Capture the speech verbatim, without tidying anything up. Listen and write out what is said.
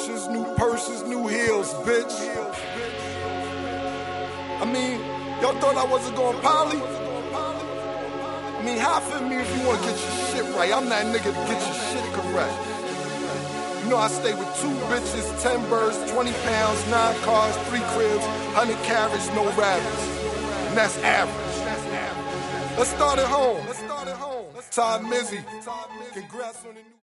Porsches, new purses, new heels, bitch. I mean, y'all thought I wasn't going poly? I mean, half of me if you wanna get your shit right. I'm that nigga to get your shit correct. You know I stay with two bitches, ten birds, twenty pounds, nine cars, three cribs, one hundred carats, no rabbits. And that's average. Let's start at home. Let's start at home. Todd Mizzy. Congrats on the new